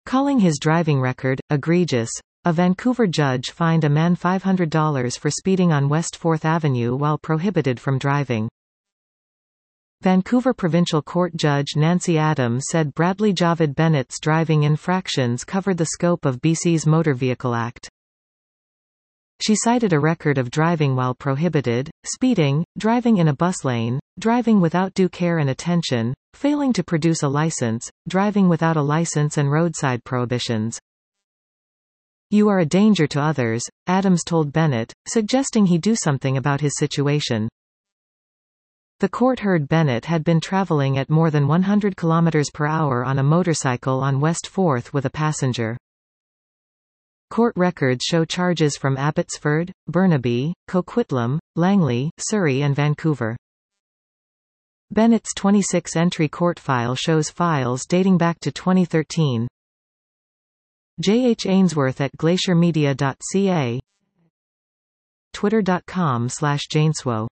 calling his driving record egregious. A Vancouver judge fined a man $500 for speeding on West 4th Avenue while prohibited from driving. Vancouver Provincial Court Judge Nancy Adams said Bradley Javid Bennett's driving infractions covered the scope of BC's Motor Vehicle Act. She cited a record of driving while prohibited, speeding, driving in a bus lane, driving without due care and attention, failing to produce a license, driving without a license and roadside prohibitions. "You are a danger to others," Adams told Bennett, suggesting he do something about his situation. The court heard Bennett had been traveling at more than 100 km per hour on a motorcycle on West 4th with a passenger. Court records show charges from Abbotsford, Burnaby, Coquitlam, Langley, Surrey and Vancouver. Bennett's 26-entry court file shows files dating back to 2013. J. H. Ainsworth at glaciermedia.ca, twitter.com/Janeswo